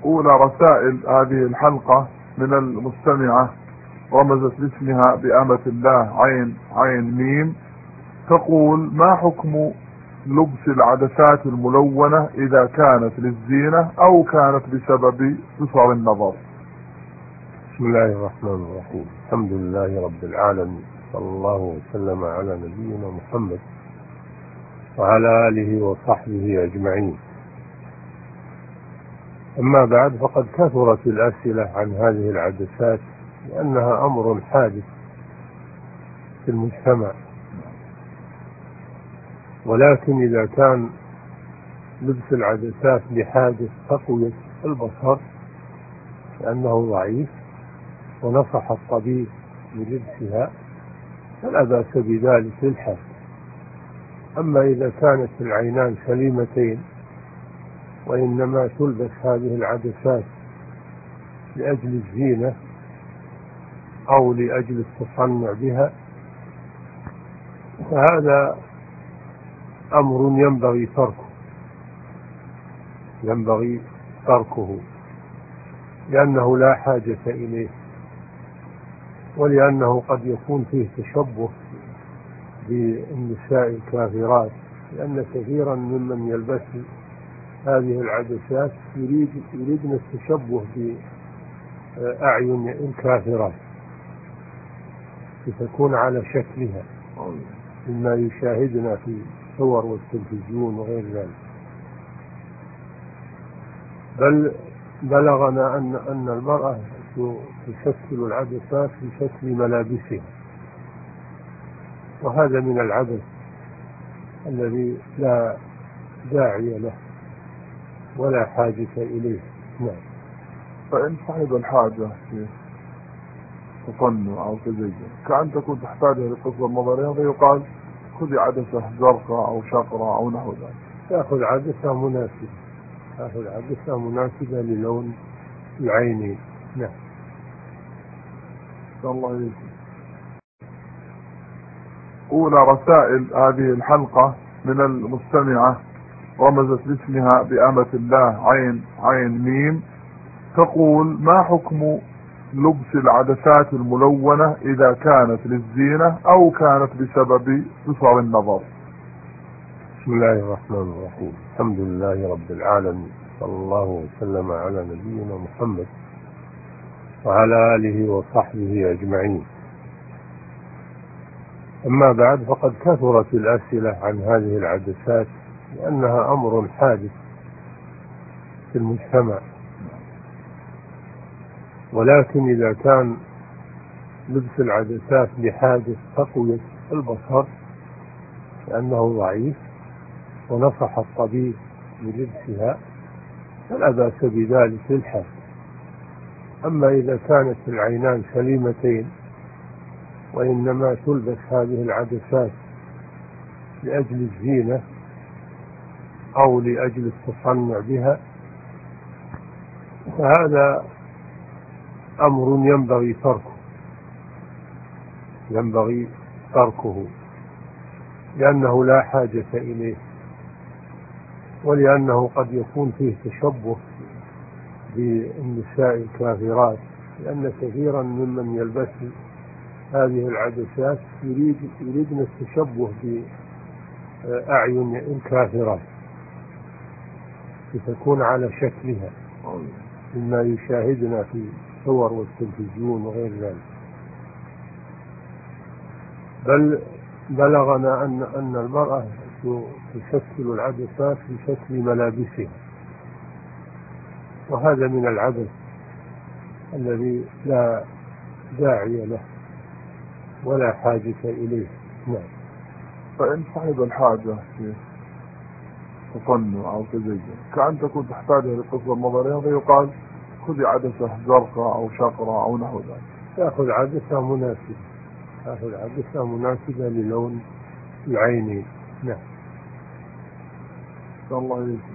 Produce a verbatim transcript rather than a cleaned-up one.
أولى رسائل هذه الحلقة من المستمعة رمزت باسمها بأمة الله عين عين ميم، تقول: ما حكم لبس العدسات الملونة إذا كانت للزينة أو كانت بسبب قصر النظر؟ بسم الله الرحمن الرحيم. الحمد لله رب العالمين، صلى الله وسلم على نبينا محمد وعلى آله وصحبه أجمعين. أما بعد، فقد كثرت الأسئلة عن هذه العدسات لأنها أمر حادث في المجتمع، ولكن إذا كان لبس العدسات لحاجة تقوية البصر لأنه ضعيف ونصح الطبيب بلبسها فلا بأس بذلك للحاجة. أما إذا كانت العينان سليمتين وإنما تلبس هذه العدسات لأجل الزينة أو لأجل التصنع بها، فهذا أمر ينبغي تركه ينبغي تركه لأنه لا حاجة إليه، ولأنه قد يكون فيه تشبه بالنساء الكافرات، لأن كثيرا ممن يلبس هذه العدسات يريد يريدن التشبه بأعين الكافرات لتكون على شكلها مما يشاهدنا في الصور والتلفزيون وغير ذلك. بل بلغنا أن أن المرأة تشكل العدسات في شكل ملابسها، وهذا من العبث الذي لا داعي له ولا حاجة إليه. نعم. فإن صاحب الحاجة في تصنع أو تزين كأن تكون تحتاجها لقصر نظرها، فيقال: خذي عدسة زرقاء أو شقراء أو نحو ذلك. تأخذ عدسة مناسبة تأخذ عدسة مناسبة للون العينين. نعم. الله يجزيك. أولى رسائل هذه الحلقة من المستمعة رمزت باسمها بأمة الله عين عين ميم، تقول: ما حكم لبس العدسات الملونة إذا كانت للزينة أو كانت بسبب قصر النظر؟ بسم الله الرحمن الرحيم. الحمد لله رب العالمين، صلى الله وسلم على نبينا محمد وعلى آله وصحبه أجمعين. أما بعد، فقد كثرت الأسئلة عن هذه العدسات لأنها أمر حادث في المجتمع، ولكن إذا كان لبس العدسات لحاجة تقوية البصر لأنه ضعيف ونصح الطبيب بلبسها فلا بأس بذلك للحاجة. أما إذا كانت العينان سليمتين وإنما تلبس هذه العدسات لأجل الزينة أو لأجل التصنع بها، فهذا أمر ينبغي تركه ينبغي تركه لأنه لا حاجة إليه، ولأنه قد يكون فيه تشبه بالنساء الكافرات، لأن كثيرا ممن يلبس هذه العدسات يريد يريدن التشبه بأعين الكافرات لتكون على شكلها مما يشاهدنا في الصور والتلفزيون وغير ذلك. بل بلغنا أن أن المرأة تشكل العدسات في شكل ملابسها، وهذا من العبث الذي لا داعي له ولا حاجة إليه. نعم. فإن صاحب الحاجة في تصنع أو تزين كأن تكون تحتاجها لقصر نظرها، فيقال: خذي عدسة زرقاء أو شقراء أو نحو ذلك. تأخذ عدسة مناسبة تأخذ عدسة مناسبة للون العينين. نعم. الله يجزيك.